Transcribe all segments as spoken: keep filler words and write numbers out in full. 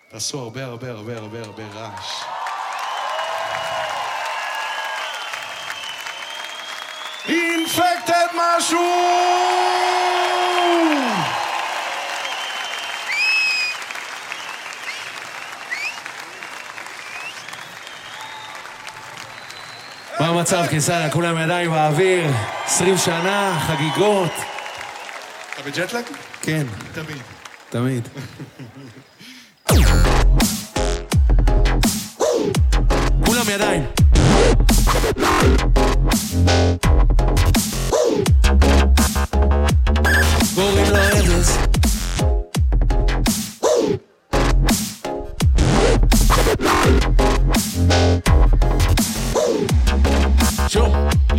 תעשו הרבה הרבה הרבה הרבה הרבה רעש. אינפקטד משהו! מה המצב, קיסריה? כולם ידיים באוויר, עשרים שנה, חגיגות. אתה בג'טלג? כן. תמיד. תמיד. כולם ידיים. קוראים לו ארז. שום.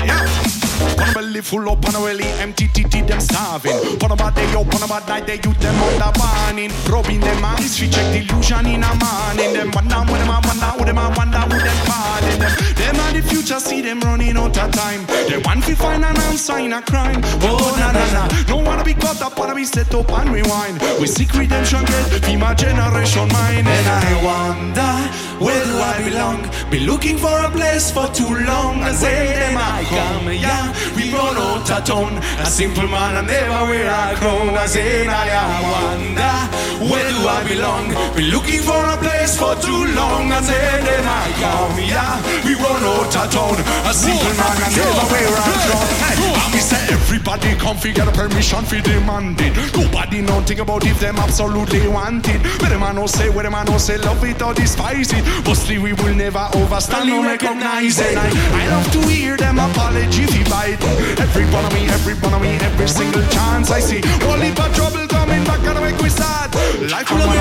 One belly full up on a belly, empty titty them starving. On a bad day up, on a bad night they you them on the warning. Rubbing them eyes, we check the illusion in a morning. Them one down with them, one down with them, one down with them falling. Them, them are the future, see them running out of time. They want to find an answer in a crime. Oh na na na, don't wanna be caught up, wanna be set up and rewind. We seek redemption, get be my generation mine. And I wonder, where do I belong? Been looking for a place for too long. I say them I come, yeah. We run out of town. A simple man and never wear a crown. I say I wonder, where do I belong? Been looking for a place for too long. I say them I come, yeah. We run out of town. A simple man and never wear a crown. And we say everybody come figure the permission for demand it. Nobody know think about if them absolutely want it. Where them I no say, where them I no say love it or despise it. Mostly we will never overstand or recognize it. I, I love to hear them apology if he bite. Every one of me, every one of me, every single chance I see. Only but trouble coming back and make we sad. Life will be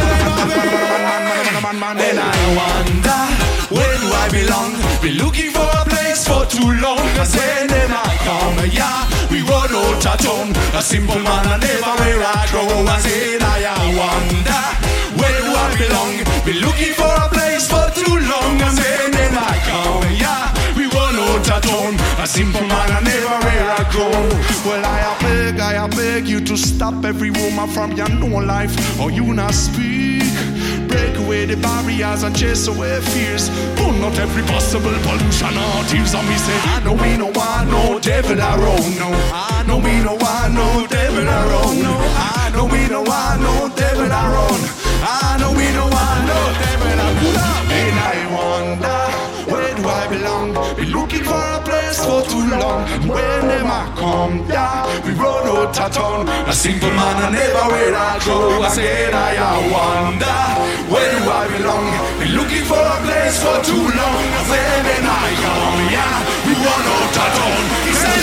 man, man, and I wonder, where do I belong? Been looking for a place for too long. Cause when them I come, yeah, we run out of town. A simple man and never wear a crown. I said I wonder, where do I belong? Been looking for a place for too long. And when them I come, yeah, we run out of town. A simple man and never wear a crown. Well, I beg, I beg you to stop every woman from your known life, or you not speak. Break away the barriers and chase away fears. Burn out every possible pollution or tears. And me say, I know me no want no devil around. No, I know me no want no devil around. No, I know me no want no devil around. I know me no want no devil around. And I wonder, where do I belong? Been looking for a place for too long. When them I come, yeah, we run out of town. A simple man I never wear a crown. I said I wonder, where do I belong? Been looking for a place for too long. I said when I come, yeah, we run out of town. He says,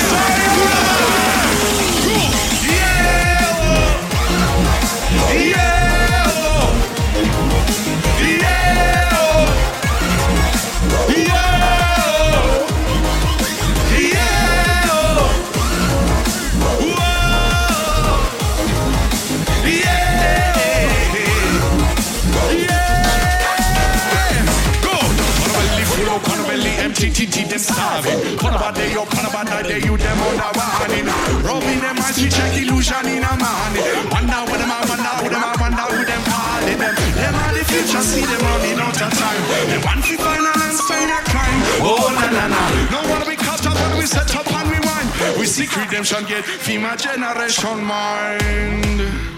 yeah, yeah. Them starving. Put about day up, put about that day you them on the warning. Rubbing them eyes, we check illusion in a morning. Wonder with them, I wonder with them, I wonder with them calling them. Them are the future, see them running out of time. They want to find an answer in a crime. Oh na na na, no wanna be caught up when we set up and rewind. We seek redemption, get female generation mind.